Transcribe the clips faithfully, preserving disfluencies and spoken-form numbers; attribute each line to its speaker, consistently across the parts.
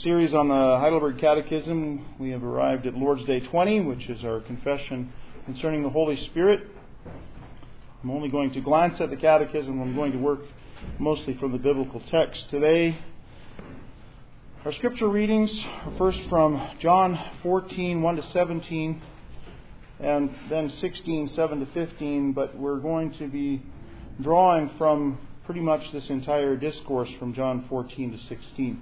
Speaker 1: series on the Heidelberg Catechism. We have arrived at Lord's Day twenty, which is our confession concerning the Holy Spirit. I'm only going to glance at the Catechism. I'm going to work mostly from the biblical text today. Our scripture readings are first from John fourteen, one to seventeen, and then sixteen, seven to fifteen, but we're going to be drawing from pretty much this entire discourse from John fourteen to sixteen.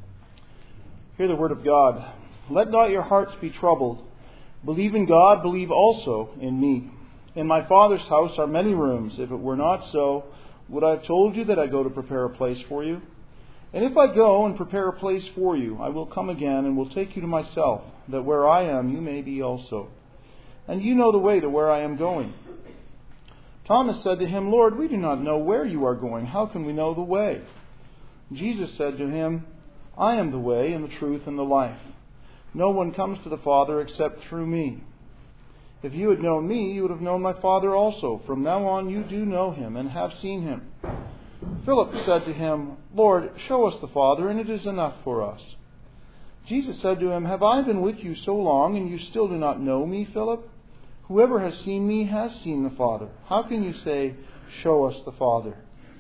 Speaker 1: Hear the word of God. Let not your hearts be troubled. Believe in God, believe also in me. In my Father's house are many rooms. If it were not so, would I have told you that I go to prepare a place for you? And if I go and prepare a place for you, I will come again and will take you to myself, that where I am you may be also. And you know the way to where I am going. Thomas said to him, Lord, we do not know where you are going. How can we know the way? Jesus said to him, I am the way and the truth and the life. No one comes to the Father except through me. If you had known me, you would have known my Father also. From now on you do know him and have seen him. Philip said to him, Lord, show us the Father, and it is enough for us. Jesus said to him, Have I been with you so long, and you still do not know me, Philip? Whoever has seen me has seen the Father. How can you say, Show us the Father?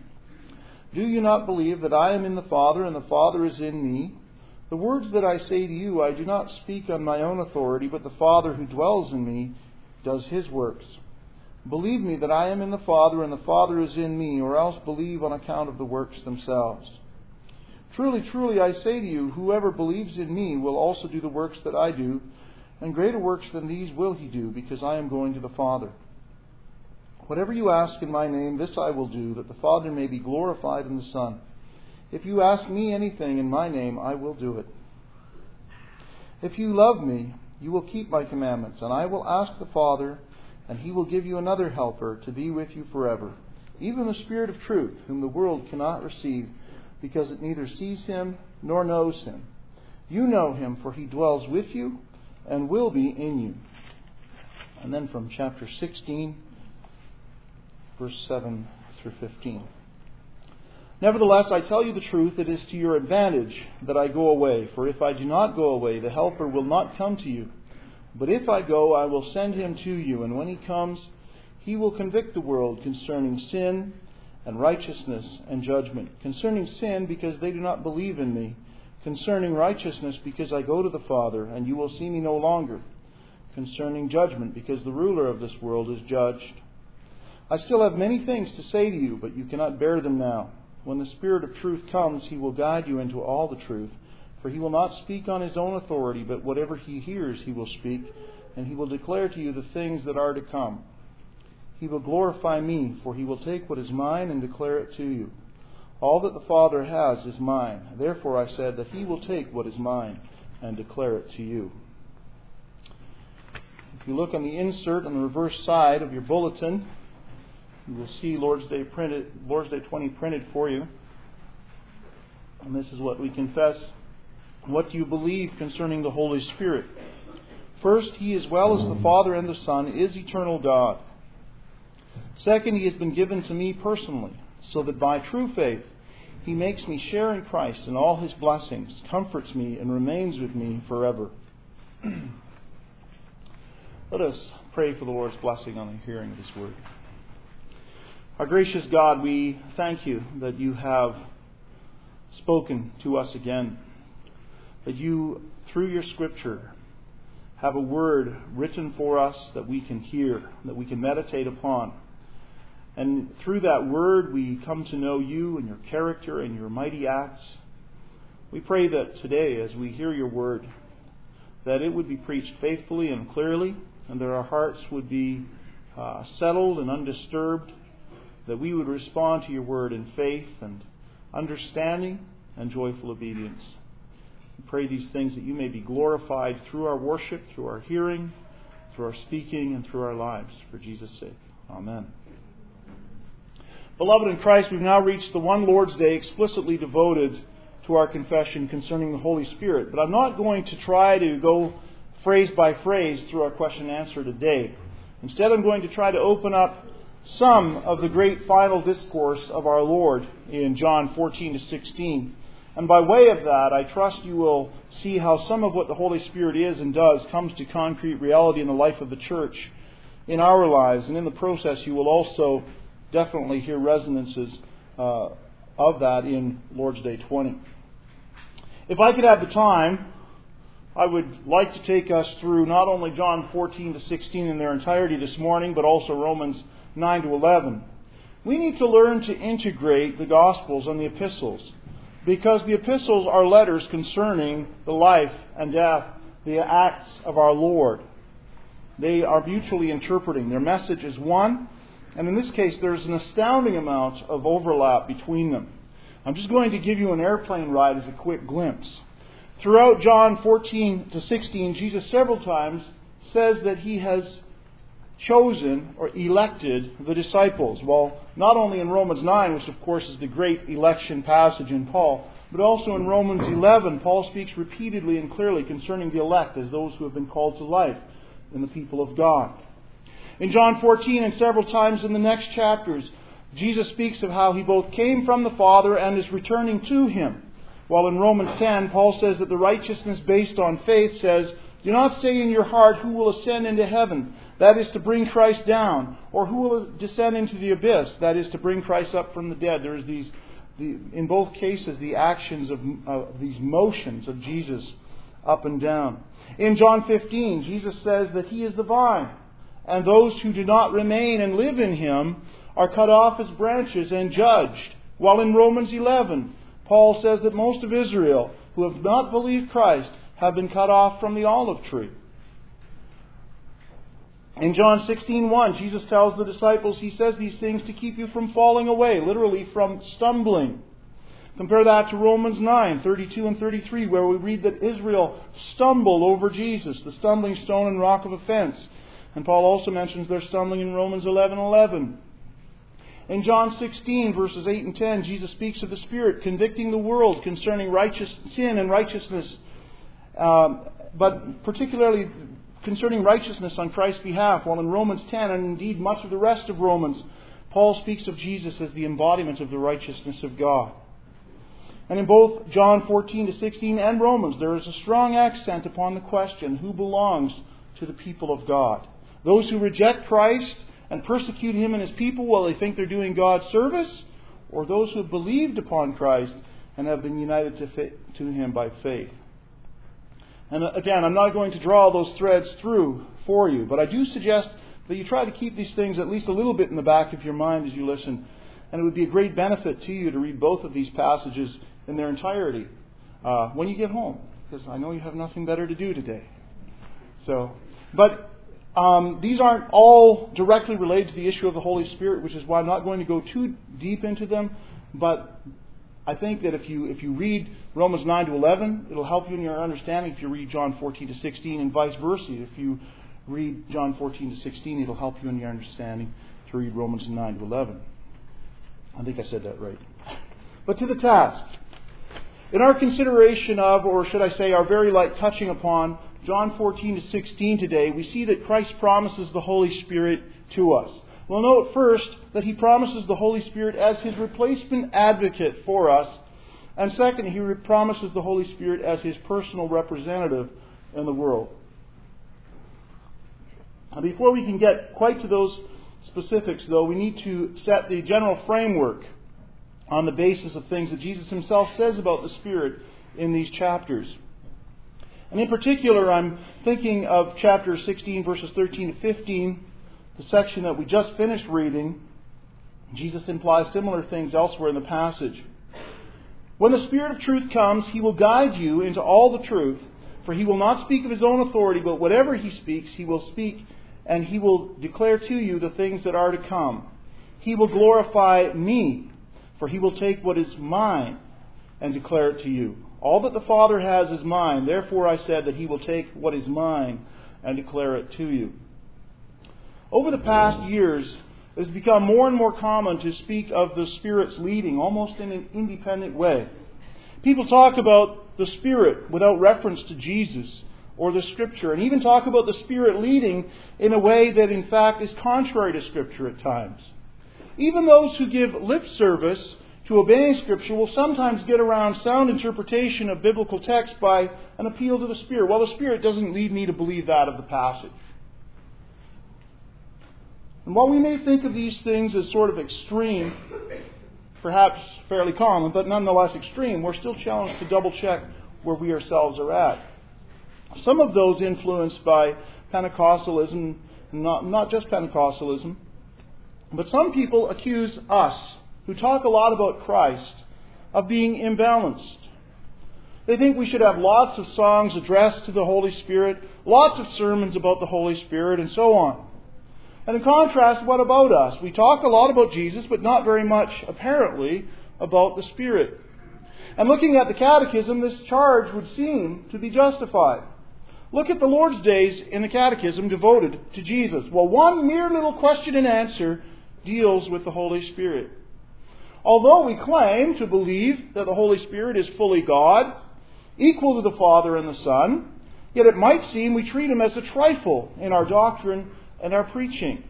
Speaker 1: Do you not believe that I am in the Father, and the Father is in me? The words that I say to you, I do not speak on my own authority, but the Father who dwells in me does his works. Believe me that I am in the Father, and the Father is in me, or else believe on account of the works themselves. Truly, truly, I say to you, whoever believes in me will also do the works that I do, and greater works than these will he do, because I am going to the Father. Whatever you ask in my name, this I will do, that the Father may be glorified in the Son. If you ask me anything in my name, I will do it. If you love me, you will keep my commandments, and I will ask the Father, and he will give you another helper to be with you forever, even the Spirit of truth, whom the world cannot receive, because it neither sees him nor knows him. You know him, for he dwells with you and will be in you. And then from chapter sixteen, verse seven through fifteen. Nevertheless, I tell you the truth, it is to your advantage that I go away. For if I do not go away, the Helper will not come to you. But if I go, I will send him to you. And when he comes, he will convict the world concerning sin and righteousness and judgment. Concerning sin, because they do not believe in me. Concerning righteousness, because I go to the Father, and you will see me no longer. Concerning judgment, because the ruler of this world is judged. I still have many things to say to you, but you cannot bear them now. When the Spirit of truth comes, he will guide you into all the truth. For he will not speak on his own authority, but whatever he hears he will speak, and he will declare to you the things that are to come. He will glorify me, for he will take what is mine and declare it to you. All that the Father has is mine. Therefore I said that he will take what is mine and declare it to you. If you look on the insert on the reverse side of your bulletin, you will see Lord's Day printed, Lord's Day twenty printed for you. And this is what we confess. What do you believe concerning the Holy Spirit? First, he as well as the Father and the Son is eternal God. Second, he has been given to me personally, so that by true faith he makes me share in Christ and all his blessings, comforts me, and remains with me forever. Let us pray for the Lord's blessing on the hearing of his word. Our gracious God, we thank you that you have spoken to us again, that you, through your Scripture, have a word written for us that we can hear, that we can meditate upon. And through that word we come to know you and your character and your mighty acts. We pray that today, as we hear your word, that it would be preached faithfully and clearly, and that our hearts would be uh, settled and undisturbed, that we would respond to your word in faith and understanding and joyful obedience. We pray these things that you may be glorified through our worship, through our hearing, through our speaking, and through our lives. For Jesus' sake. Amen. Beloved in Christ, we've now reached the one Lord's Day explicitly devoted to our confession concerning the Holy Spirit. But I'm not going to try to go phrase by phrase through our question and answer today. Instead, I'm going to try to open up some of the great final discourse of our Lord in John fourteen to sixteen And by way of that, I trust you will see how some of what the Holy Spirit is and does comes to concrete reality in the life of the church, in our lives. And in the process, you will also definitely hear resonances uh, of that in Lord's Day twenty. If I could have the time, I would like to take us through not only John fourteen to sixteen in their entirety this morning, but also Romans nine to eleven. We need to learn to integrate the Gospels and the epistles, because the epistles are letters concerning the life and death, the acts of our Lord. They are mutually interpreting. Their message is one, and in this case there's an astounding amount of overlap between them. I'm just going to give you an airplane ride as a quick glimpse. Throughout John fourteen to sixteen, Jesus several times says that He has chosen or elected the disciples. Well, not only in Romans nine, which of course is the great election passage in Paul, but also in Romans eleven, Paul speaks repeatedly and clearly concerning the elect as those who have been called to life in the people of God. In John fourteen and several times in the next chapters, Jesus speaks of how He both came from the Father and is returning to Him. While in Romans ten, Paul says that the righteousness based on faith says, "Do not say in your heart, who will ascend into heaven? That is to bring Christ down. Or who will descend into the abyss? That is to bring Christ up from the dead." There is these, the, in both cases, the actions of uh, these motions of Jesus up and down. In John fifteen, Jesus says that He is the vine, and those who do not remain and live in Him are cut off as branches and judged. While in Romans eleven, Paul says that most of Israel who have not believed Christ have been cut off from the olive tree. In John sixteen one, Jesus tells the disciples, He says these things to keep you from falling away, literally from stumbling. Compare that to Romans nine, thirty-two and thirty-three, where we read that Israel stumbled over Jesus, the stumbling stone and rock of offense. And Paul also mentions their stumbling in Romans eleven eleven. In John sixteen, verses eight and ten, Jesus speaks of the Spirit convicting the world concerning righteous sin and righteousness, um, but particularly concerning righteousness on Christ's behalf. While in Romans ten, and indeed much of the rest of Romans, Paul speaks of Jesus as the embodiment of the righteousness of God. And in both John fourteen to sixteen and Romans, there is a strong accent upon the question, who belongs to the people of God? Those who reject Christ and persecute Him and His people while they think they're doing God's service, or those who have believed upon Christ and have been united to, fa- to Him by faith. And again, I'm not going to draw those threads through for you, but I do suggest that you try to keep these things at least a little bit in the back of your mind as you listen. And it would be a great benefit to you to read both of these passages in their entirety uh, when you get home, because I know you have nothing better to do today. So, but um, these aren't all directly related to the issue of the Holy Spirit, which is why I'm not going to go too deep into them. But I think that if you if you read Romans nine to eleven, it'll help you in your understanding. If you read John fourteen to sixteen, and vice versa, if you read John fourteen to sixteen, it'll help you in your understanding to read Romans nine to eleven. I think I said that right. But to the task. In our consideration of, or should I say, our very light touching upon John fourteen to sixteen today, we see that Christ promises the Holy Spirit to us. We'll note first that He promises the Holy Spirit as His replacement advocate for us. And second, He promises the Holy Spirit as His personal representative in the world. Now, before we can get quite to those specifics, though, we need to set the general framework on the basis of things that Jesus Himself says about the Spirit in these chapters. And in particular, I'm thinking of chapter sixteen, verses thirteen to fifteen, the section that we just finished reading. Jesus implies similar things elsewhere in the passage. When the Spirit of truth comes, He will guide you into all the truth, for He will not speak of His own authority, but whatever He speaks, He will speak, and He will declare to you the things that are to come. He will glorify Me, for He will take what is mine and declare it to you. All that the Father has is mine. Therefore I said that He will take what is mine and declare it to you. Over the past years, it has become more and more common to speak of the Spirit's leading, almost in an independent way. People talk about the Spirit without reference to Jesus or the Scripture, and even talk about the Spirit leading in a way that in fact is contrary to Scripture at times. Even those who give lip service to obeying Scripture will sometimes get around sound interpretation of biblical text by an appeal to the Spirit. Well, the Spirit doesn't lead me to believe that of the passage. And while we may think of these things as sort of extreme, perhaps fairly common, but nonetheless extreme, we're still challenged to double check where we ourselves are at. Some of those influenced by Pentecostalism, not, not just Pentecostalism, but some people accuse us, who talk a lot about Christ, of being imbalanced. They think we should have lots of songs addressed to the Holy Spirit, lots of sermons about the Holy Spirit, and so on. And in contrast, what about us? We talk a lot about Jesus, but not very much, apparently, about the Spirit. And looking at the Catechism, this charge would seem to be justified. Look at the Lord's days in the Catechism devoted to Jesus. Well, one mere little question and answer deals with the Holy Spirit. Although we claim to believe that the Holy Spirit is fully God, equal to the Father and the Son, yet it might seem we treat Him as a trifle in our doctrine and our preaching.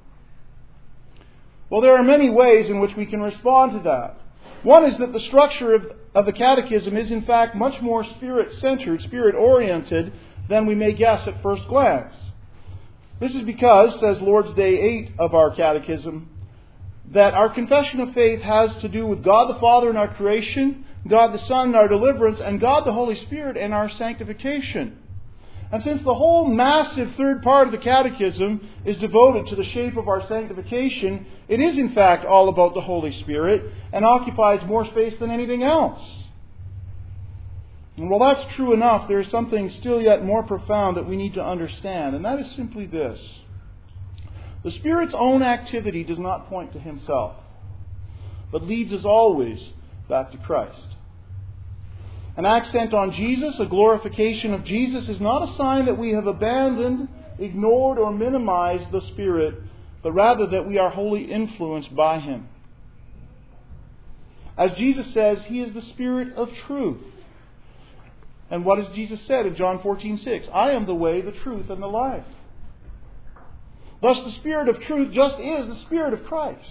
Speaker 1: Well, there are many ways in which we can respond to that. One is that the structure of, of the Catechism is in fact much more Spirit-centered, Spirit-oriented than we may guess at first glance. This is because, says Lord's Day eight of our Catechism, that our confession of faith has to do with God the Father in our creation, God the Son in our deliverance, and God the Holy Spirit in our sanctification. And since the whole massive third part of the Catechism is devoted to the shape of our sanctification, it is in fact all about the Holy Spirit and occupies more space than anything else. And while that's true enough, there is something still yet more profound that we need to understand, and that is simply this. The Spirit's own activity does not point to Himself, but leads us always back to Christ. An accent on Jesus, a glorification of Jesus, is not a sign that we have abandoned, ignored, or minimized the Spirit, but rather that we are wholly influenced by Him. As Jesus says, He is the Spirit of truth. And what has Jesus said in John fourteen six? I am the way, the truth, and the life. Thus the Spirit of truth just is the Spirit of Christ.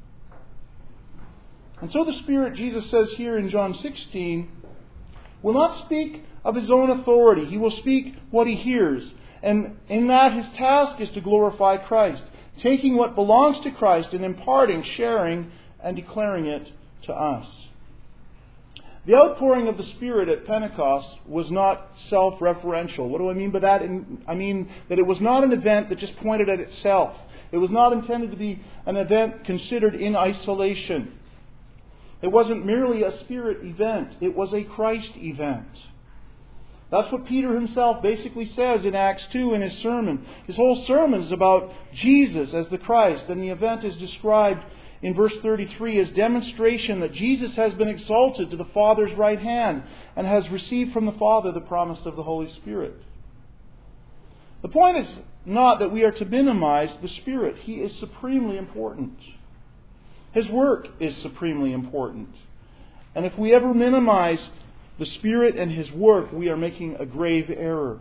Speaker 1: And so the Spirit, Jesus says here in John sixteen, will not speak of His own authority. He will speak what He hears. And in that His task is to glorify Christ, taking what belongs to Christ and imparting, sharing, and declaring it to us. The outpouring of the Spirit at Pentecost was not self-referential. What do I mean by that? I mean that it was not an event that just pointed at itself. It was not intended to be an event considered in isolation. It wasn't merely a Spirit event. It was a Christ event. That's what Peter himself basically says in Acts two in his sermon. His whole sermon is about Jesus as the Christ, and the event is described in verse thirty-three as demonstration that Jesus has been exalted to the Father's right hand and has received from the Father the promise of the Holy Spirit. The point is not that we are to minimize the Spirit. He is supremely important. His work is supremely important. And if we ever minimize the Spirit and His work, we are making a grave error.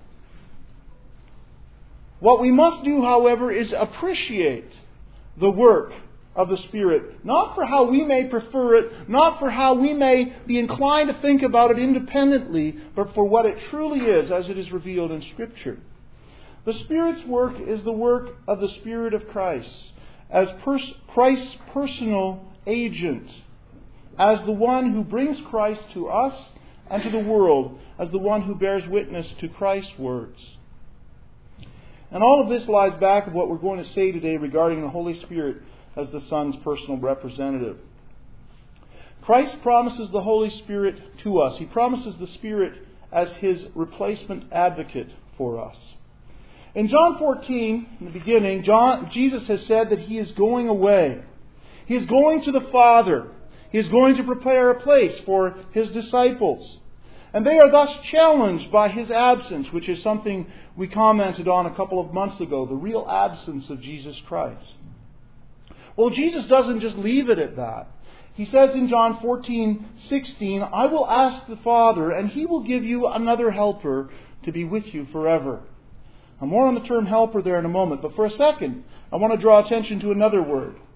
Speaker 1: What we must do, however, is appreciate the work of the Spirit. Not for how we may prefer it, not for how we may be inclined to think about it independently, but for what it truly is as it is revealed in Scripture. The Spirit's work is the work of the Spirit of Christ, as pers- Christ's personal agent, as the one who brings Christ to us and to the world, as the one who bears witness to Christ's words. And all of this lies back of what we're going to say today regarding the Holy Spirit as the Son's personal representative. Christ promises the Holy Spirit to us. He promises the Spirit as His replacement advocate for us. In John fourteen, in the beginning, John, Jesus has said that He is going away. He is going to the Father. He is going to prepare a place for His disciples. And they are thus challenged by His absence, which is something we commented on a couple of months ago, the real absence of Jesus Christ. Well, Jesus doesn't just leave it at that. He says in John fourteen sixteen, I will ask the Father, and He will give you another helper to be with you forever. Now, more on the term helper there in a moment, but for a second, I want to draw attention to another word.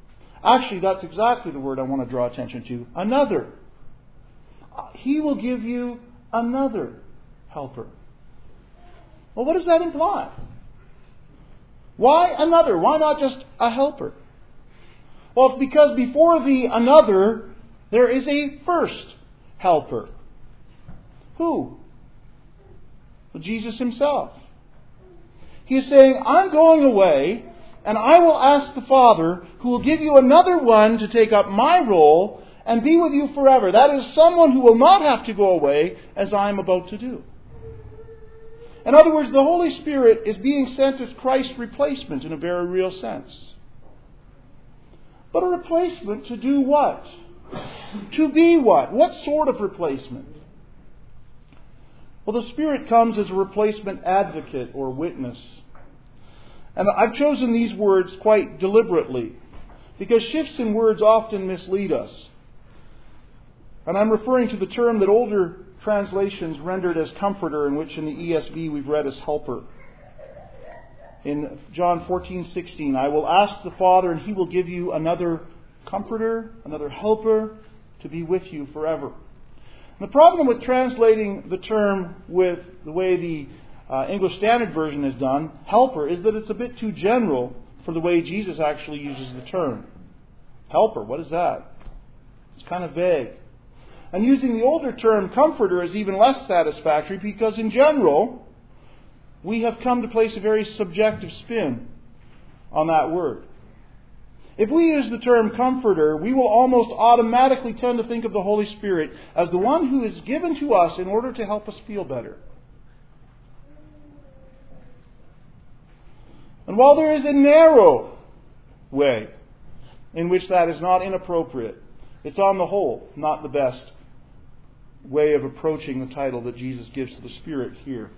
Speaker 1: Actually, that's exactly the word I want to draw attention to. Another. He will give you another helper. Well, what does that imply? Why another? Why not just a helper? Well, it's because before the another, there is a first helper. Who? Well, Jesus Himself. He is saying, I'm going away, and I will ask the Father, who will give you another one to take up my role and be with you forever. That is someone who will not have to go away, as I am about to do. In other words, the Holy Spirit is being sent as Christ's replacement in a very real sense. But a replacement to do what? To be what? What sort of replacement? Well, the Spirit comes as a replacement advocate or witness. And I've chosen these words quite deliberately, because shifts in words often mislead us. And I'm referring to the term that older translations rendered as comforter, in which in the E S V we've read as helper. In John fourteen sixteen, I will ask the Father, and He will give you another comforter, another helper, to be with you forever. And the problem with translating the term with the way the uh, English Standard Version is done, helper, is that it's a bit too general for the way Jesus actually uses the term. Helper, what is that? It's kind of vague. And using the older term comforter is even less satisfactory, because in general, we have come to place a very subjective spin on that word. If we use the term comforter, we will almost automatically tend to think of the Holy Spirit as the one who is given to us in order to help us feel better. And while there is a narrow way in which that is not inappropriate, it's on the whole not the best way of approaching the title that Jesus gives to the Spirit here.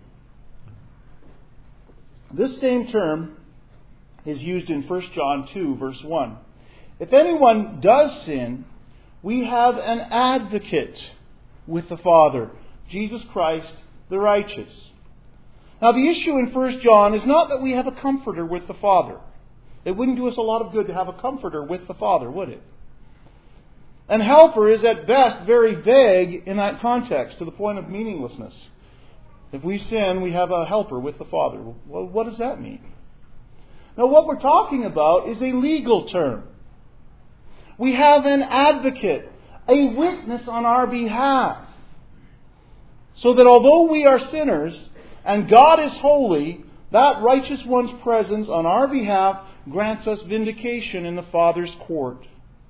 Speaker 1: This same term is used in First John two, verse one. If anyone does sin, we have an advocate with the Father, Jesus Christ the righteous. Now, the issue in First John is not that we have a comforter with the Father. It wouldn't do us a lot of good to have a comforter with the Father, would it? And helper is at best very vague in that context, to the point of meaninglessness. If we sin, we have a helper with the Father. Well, what does that mean? Now, what we're talking about is a legal term. We have an advocate, a witness on our behalf. So that although we are sinners and God is holy, that righteous one's presence on our behalf grants us vindication in the Father's court.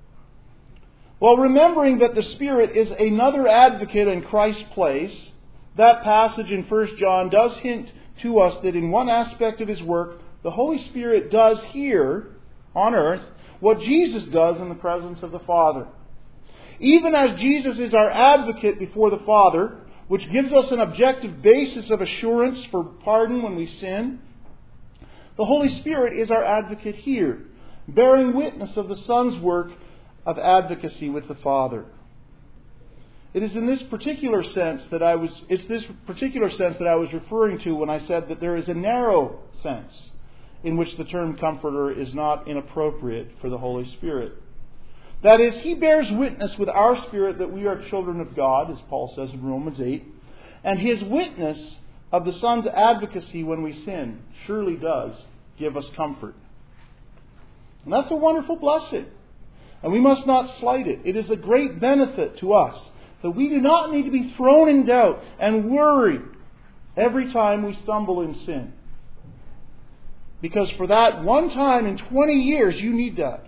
Speaker 1: While remembering that the Spirit is another advocate in Christ's place, that passage in First John does hint to us that in one aspect of His work, the Holy Spirit does here, on earth, what Jesus does in the presence of the Father. Even as Jesus is our advocate before the Father, which gives us an objective basis of assurance for pardon when we sin, the Holy Spirit is our advocate here, bearing witness of the Son's work of advocacy with the Father. It is in this particular sense that I was it's this particular sense that I was referring to when I said that there is a narrow sense in which the term comforter is not inappropriate for the Holy Spirit. That is, He bears witness with our spirit that we are children of God, as Paul says in Romans eight, and His witness of the Son's advocacy when we sin surely does give us comfort. And that's a wonderful blessing. And we must not slight it. It is a great benefit to us that we do not need to be thrown in doubt and worry every time we stumble in sin. Because for that one time in twenty years, you need that.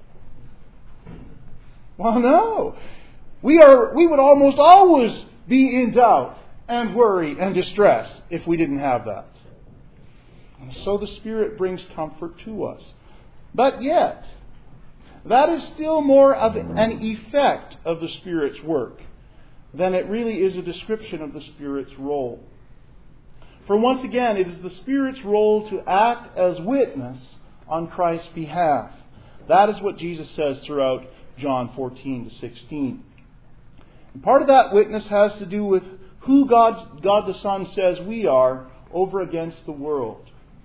Speaker 1: Well, no. We are. We would almost always be in doubt and worry and distress if we didn't have that. And so the Spirit brings comfort to us. But yet, that is still more of an effect of the Spirit's work than it really is a description of the Spirit's role. For once again, it is the Spirit's role to act as witness on Christ's behalf. That is what Jesus says throughout John fourteen to sixteen. And part of that witness has to do with who God, God the Son says we are over against the world.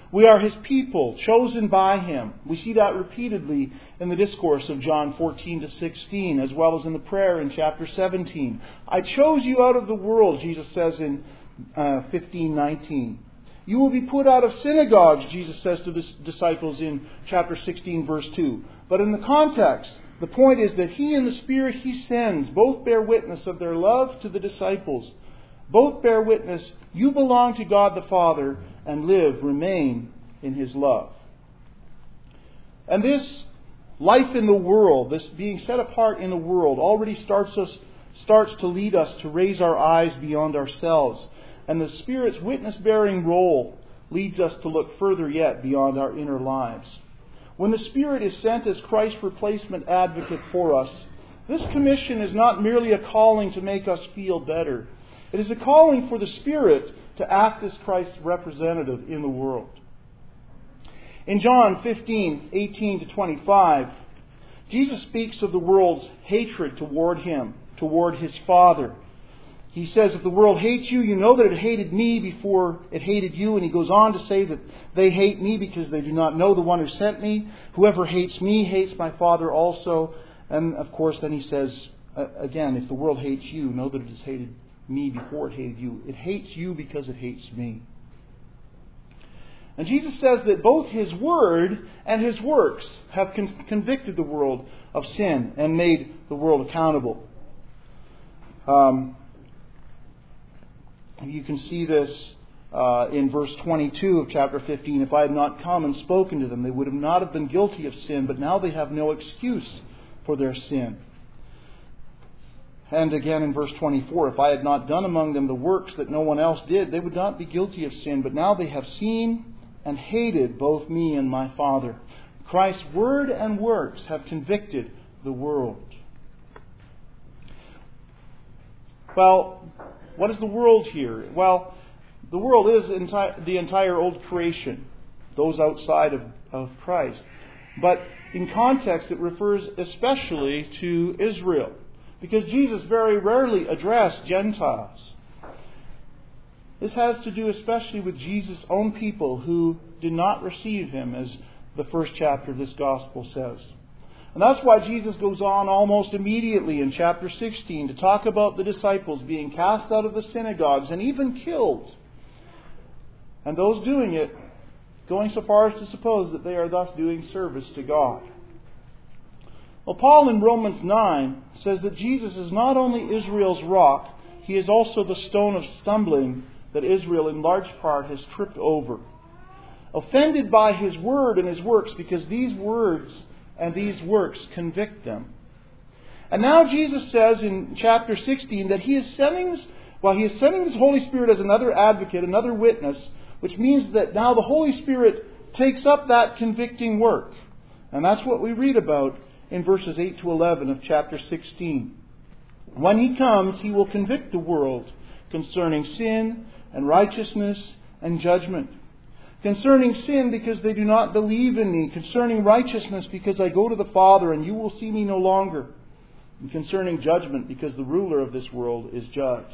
Speaker 1: We are His people, chosen by Him. We see that repeatedly in the discourse of John fourteen to sixteen, as well as in the prayer in chapter seventeen. I chose you out of the world, Jesus says in uh, fifteen nineteen. You will be put out of synagogues, Jesus says to the disciples in chapter sixteen, verse two. But in the context, the point is that He and the Spirit He sends both bear witness of their love to the disciples. Both bear witness, you belong to God the Father and live, remain in His love. And this life in the world, this being set apart in the world, already starts us, starts to lead us to raise our eyes beyond ourselves. And the Spirit's witness-bearing role leads us to look further yet beyond our inner lives. When the Spirit is sent as Christ's replacement advocate for us, this commission is not merely a calling to make us feel better. It is a calling for the Spirit to act as Christ's representative in the world. In John fifteen, eighteen to twenty-five, Jesus speaks of the world's hatred toward Him, toward His Father. He says, if the world hates you, you know that it hated me before it hated you. And He goes on to say that they hate me because they do not know the one who sent me. Whoever hates me hates my Father also. And of course then He says, uh, again, if the world hates you, know that it has hated me before it hated you. It hates you because it hates me. And Jesus says that both His Word and His works have con- convicted the world of sin and made the world accountable. Um, you can see this uh, in verse twenty-two of chapter fifteen. If I had not come and spoken to them, they would have not have been guilty of sin, but now they have no excuse for their sin. And again in verse twenty-four, if I had not done among them the works that no one else did, they would not be guilty of sin. But now they have seen and hated both me and my Father. Christ's word and works have convicted the world. Well, what is the world here? Well, the world is enti- the entire old creation, those outside of, of Christ. But in context, it refers especially to Israel, because Jesus very rarely addressed Gentiles. This has to do especially with Jesus' own people who did not receive Him, as the first chapter of this Gospel says. And that's why Jesus goes on almost immediately in chapter sixteen to talk about the disciples being cast out of the synagogues and even killed. And those doing it going so far as to suppose that they are thus doing service to God. Well, Paul in Romans nine says that Jesus is not only Israel's rock, He is also the stone of stumbling that Israel in large part has tripped over. Offended by His word and His works, because these words and these works convict them. And now Jesus says in chapter sixteen that He is sending, well, He is sending His Holy Spirit as another advocate, another witness, which means that now the Holy Spirit takes up that convicting work. And that's what we read about in verses eight to eleven of chapter sixteen. When He comes, He will convict the world concerning sin and righteousness and judgment. Concerning sin, because they do not believe in me. Concerning righteousness, because I go to the Father and you will see me no longer. And concerning judgment, because the ruler of this world is judged.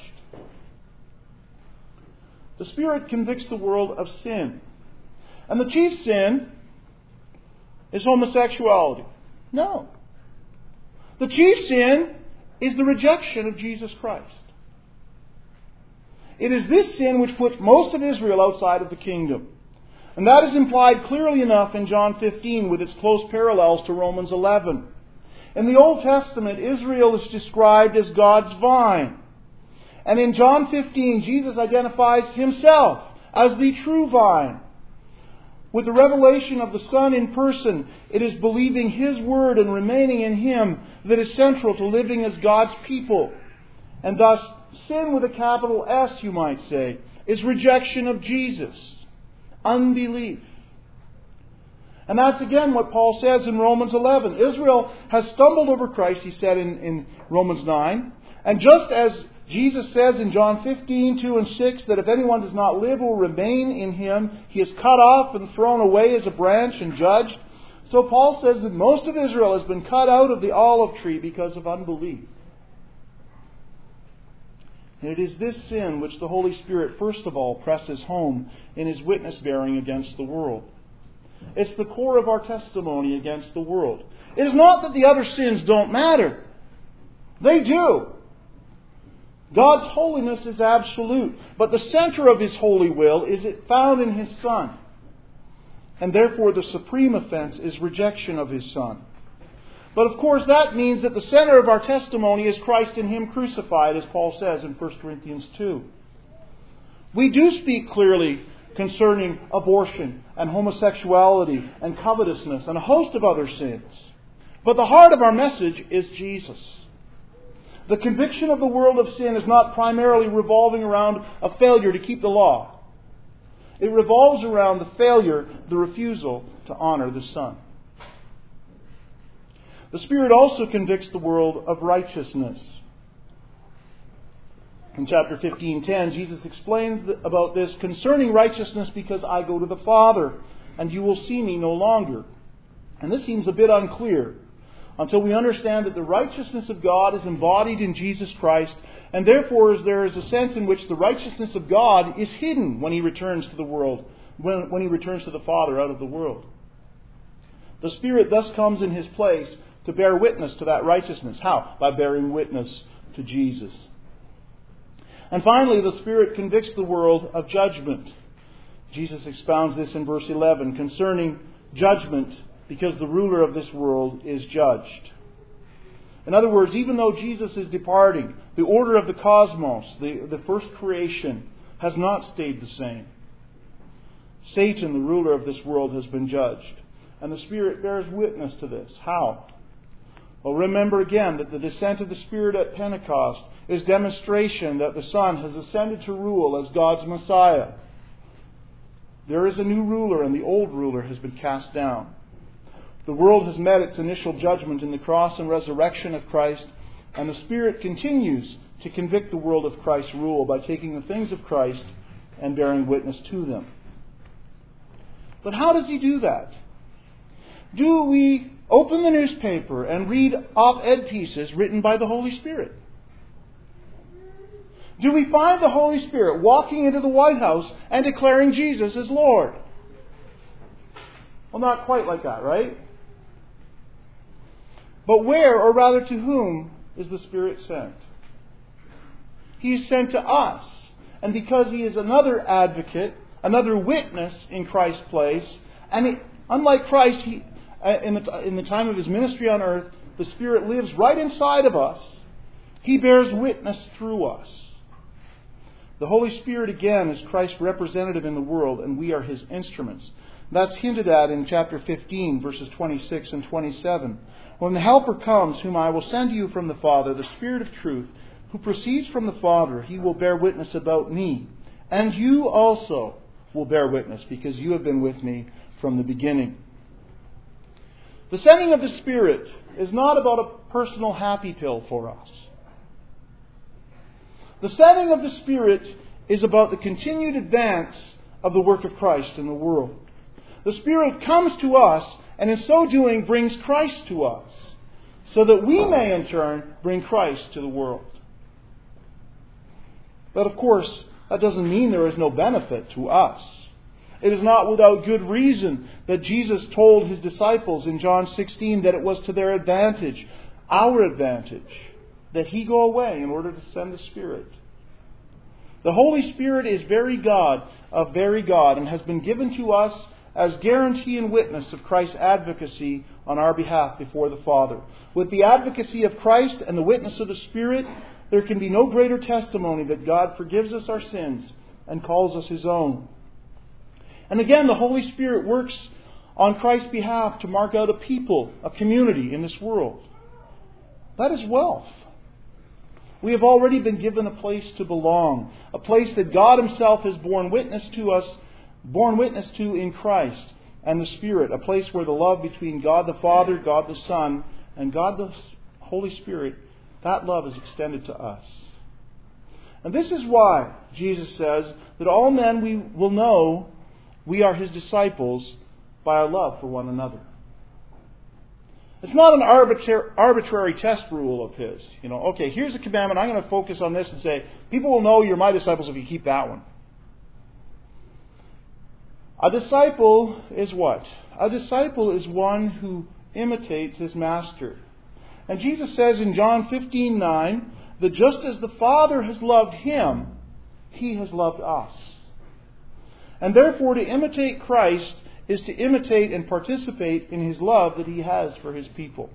Speaker 1: The Spirit convicts the world of sin. And the chief sin is homosexuality. No. The chief sin is the rejection of Jesus Christ. It is this sin which puts most of Israel outside of the kingdom. And that is implied clearly enough in John fifteen with its close parallels to Romans eleven. In the Old Testament, Israel is described as God's vine. And in John fifteen, Jesus identifies Himself as the true vine. With the revelation of the Son in person, it is believing His Word and remaining in Him that is central to living as God's people. And thus, sin with a capital S, you might say, is rejection of Jesus. Unbelief. And that's again what Paul says in Romans eleven. Israel has stumbled over Christ, he said in, in Romans nine. And just as Jesus says in John fifteen, two and six, that if anyone does not live or remain in Him, he is cut off and thrown away as a branch and judged. So Paul says that most of Israel has been cut out of the olive tree because of unbelief. And it is this sin which the Holy Spirit first of all presses home in His witness bearing against the world. It's the core of our testimony against the world. It is not that the other sins don't matter. They do. God's holiness is absolute, but the center of His holy will is found in His Son. And therefore the supreme offense is rejection of His Son. But of course that means that the center of our testimony is Christ and Him crucified, as Paul says in First Corinthians two. We do speak clearly concerning abortion and homosexuality and covetousness and a host of other sins. But the heart of our message is Jesus. The conviction of the world of sin is not primarily revolving around a failure to keep the law. It revolves around the failure, the refusal to honor the Son. The Spirit also convicts the world of righteousness. In chapter fifteen ten, Jesus explains about this concerning righteousness, because I go to the Father, and you will see me no longer. And this seems a bit unclear until we understand that the righteousness of God is embodied in Jesus Christ, and therefore there is a sense in which the righteousness of God is hidden when He returns to the world, when, when He returns to the Father out of the world. The Spirit thus comes in His place to bear witness to that righteousness. How? By bearing witness to Jesus. And finally, the Spirit convicts the world of judgment. Jesus expounds this in verse eleven concerning judgment, because the ruler of this world is judged. In other words, even though Jesus is departing, the order of the cosmos, the, the first creation, has not stayed the same. Satan, the ruler of this world, has been judged. And the Spirit bears witness to this. How? Well, remember again that the descent of the Spirit at Pentecost is demonstration that the Son has ascended to rule as God's Messiah. There is a new ruler, and the old ruler has been cast down. The world has met its initial judgment in the cross and resurrection of Christ, and the Spirit continues to convict the world of Christ's rule by taking the things of Christ and bearing witness to them. But how does He do that? Do we open the newspaper and read op-ed pieces written by the Holy Spirit? Do we find the Holy Spirit walking into the White House and declaring Jesus as Lord? Well, not quite like that, right? But where, or rather to whom, is the Spirit sent? He is sent to us. And because He is another advocate, another witness in Christ's place, and it, unlike Christ, he, in, the, in the time of His ministry on earth, the Spirit lives right inside of us. He bears witness through us. The Holy Spirit, again, is Christ's representative in the world, and we are His instruments. That's hinted at in chapter fifteen, verses twenty-six and twenty-seven. When the Helper comes, whom I will send to you from the Father, the Spirit of truth, who proceeds from the Father, He will bear witness about me. And you also will bear witness, because you have been with me from the beginning. The sending of the Spirit is not about a personal happy pill for us. The sending of the Spirit is about the continued advance of the work of Christ in the world. The Spirit comes to us, and in so doing brings Christ to us, so that we may in turn bring Christ to the world. But of course, that doesn't mean there is no benefit to us. It is not without good reason that Jesus told His disciples in John sixteen that it was to their advantage, our advantage, that He go away in order to send the Spirit. The Holy Spirit is very God of very God, and has been given to us as guarantee and witness of Christ's advocacy on our behalf before the Father. With the advocacy of Christ and the witness of the Spirit, there can be no greater testimony that God forgives us our sins and calls us His own. And again, the Holy Spirit works on Christ's behalf to mark out a people, a community in this world. That is wealth. We have already been given a place to belong, a place that God Himself has borne witness to us, borne witness to in Christ and the Spirit, a place where the love between God the Father, God the Son, and God the Holy Spirit, that love is extended to us. And this is why Jesus says that all men we will know we are His disciples by our love for one another. It's not an arbitrary, arbitrary test rule of His. You know, okay, here's a commandment. I'm going to focus on this and say, people will know you're my disciples if you keep that one. A disciple is what? A disciple is one who imitates his master. And Jesus says in John fifteen nine that just as the Father has loved Him, He has loved us. And therefore to imitate Christ is to imitate and participate in His love that He has for His people.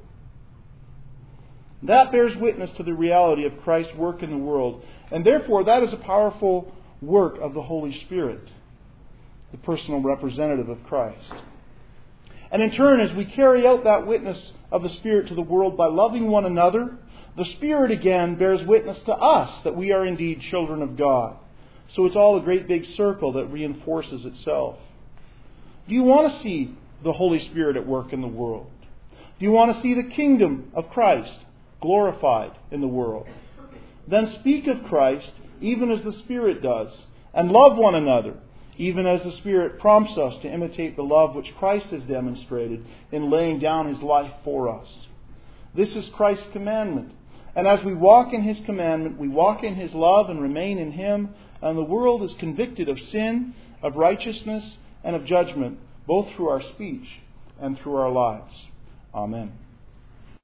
Speaker 1: That bears witness to the reality of Christ's work in the world. And therefore that is a powerful work of the Holy Spirit, the personal representative of Christ. And in turn, as we carry out that witness of the Spirit to the world by loving one another, the Spirit again bears witness to us that we are indeed children of God. So it's all a great big circle that reinforces itself. Do you want to see the Holy Spirit at work in the world? Do you want to see the kingdom of Christ glorified in the world? Then speak of Christ even as the Spirit does, and love one another, even as the Spirit prompts us to imitate the love which Christ has demonstrated in laying down His life for us. This is Christ's commandment. And as we walk in His commandment, we walk in His love and remain in Him, and the world is convicted of sin, of righteousness, and of judgment, both through our speech and through our lives. Amen.